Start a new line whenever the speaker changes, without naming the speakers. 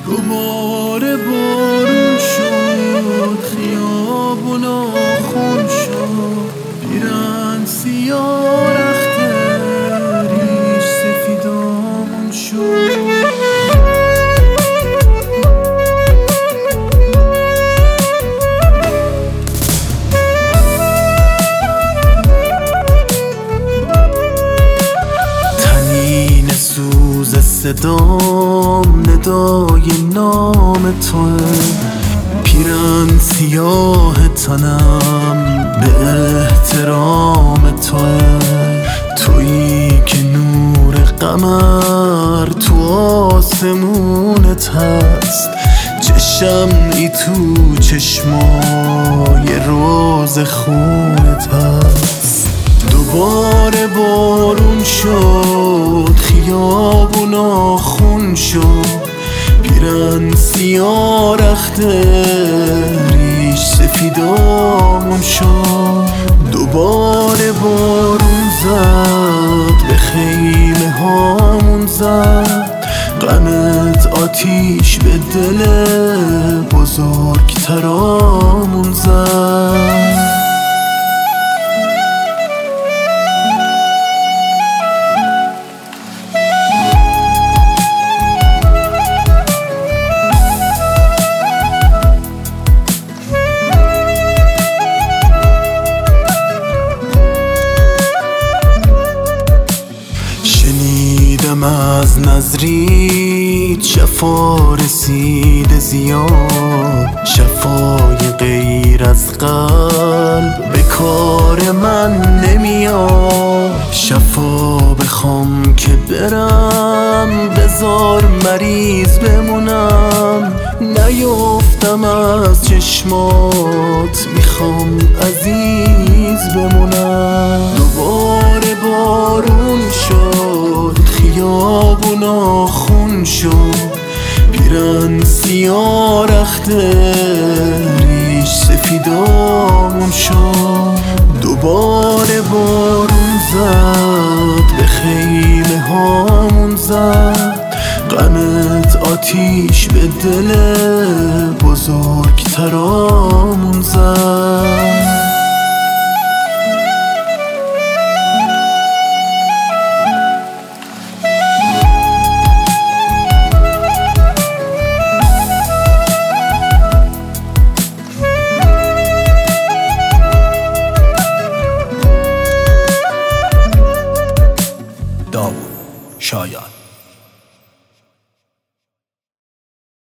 دوباره بارون شد، خیابونا خون شد، پیرن سیاه رخته ریش سفیدامون شد. سوز صدام ندای نام توه، پیرن سیاه تنم به احترام توه. تویی که نور قمر تو آسمونت هست، چشمی تو چشمای روز خونت هست. دوباره بارون شد، خیابونا خون شد، پیرن سیاه رخته ریش سفیدامون شد. دوباره بارون زد، به خیمه هامون زد، غمت آتیش به دل بزرگترامون زد. شنیدم از نظریت شفا رسیده زیاد، شفای غیر از قلب به کار من نمیاد. شفا بخوام که برم، بذار مریض بمونم، نیفتم از چشمات، میخوام عزیز بمونم. دوباره بارون شد، خیابونا خون شد، پیرن سیاه رخته ریش سفیدامون شد. دوباره بارون زد، به خیمه هامون زد، غمت آتیش به دل بزرگترامون زد.